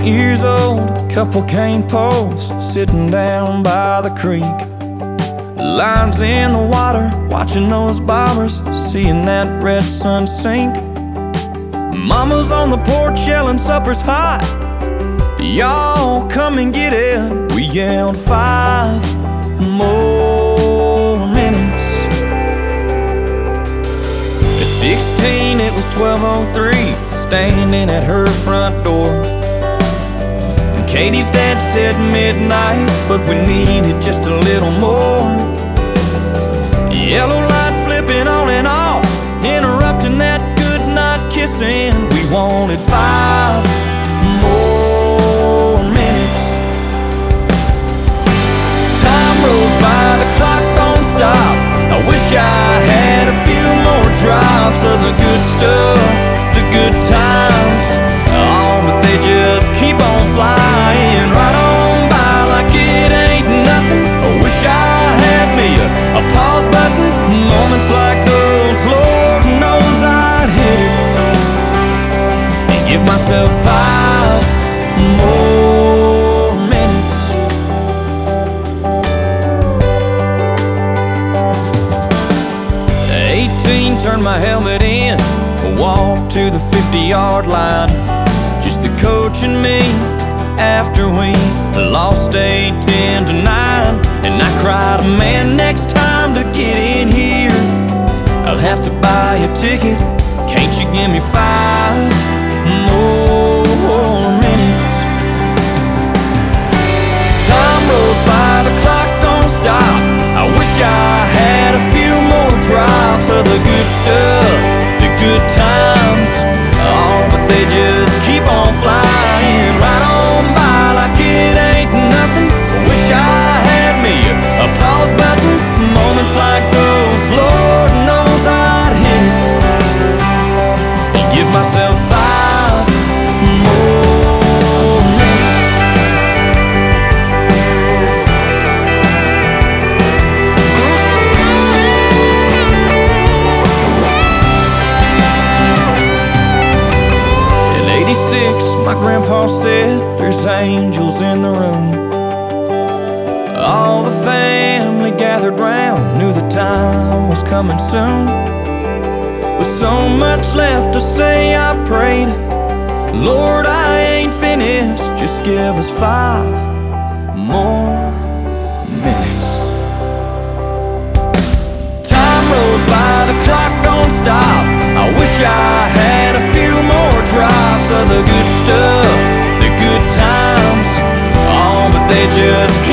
years old, a couple cane posts sitting down by the creek. Lines in the water, watching those bobbers, seeing that red sun sink. Mama's on the porch yelling supper's hot, y'all come and get it. We yelled 5 more minutes. At 16 it was 12:03, standing at her front door. And Katie's dad said midnight, but we needed just a little more. Yellow light flipping on and off, interrupting that good night kissing. We wanted 5 more minutes. Time rolls by, the clock don't stop. I wish I had a few more drops of the good stuff, the good times. Oh, but they just keep on flying right on by like it ain't nothing. I wish I had me a pause button. Moments like those, Lord knows I'd hit it and give myself 5 more minutes. At 18, turned my helmet in, walked to the 50-yard line. Just the coach and me after we lost 8-10 to 9. And I cried, man, next time to get in here I'll have to buy a ticket. Can't you give me 5 more minutes? Time rolls by, the clock don't stop. I wish I had a few more drops of the good stuff, the good times. Oh, but they just keep on flying right on by like it ain't nothing. I wish I had me a pause button. Moments like those, Lord knows I'd hit it and give myself 5 more minutes. At 86, my grandpa said there's angels in the room. All the family gathered round, knew the time was coming soon. With so much left to say, I prayed, Lord, I ain't finished, just give us 5 more minutes. Time rolls by, the clock don't stop. I wish I had a few more drops of the good stuff, the good times. Oh, but they just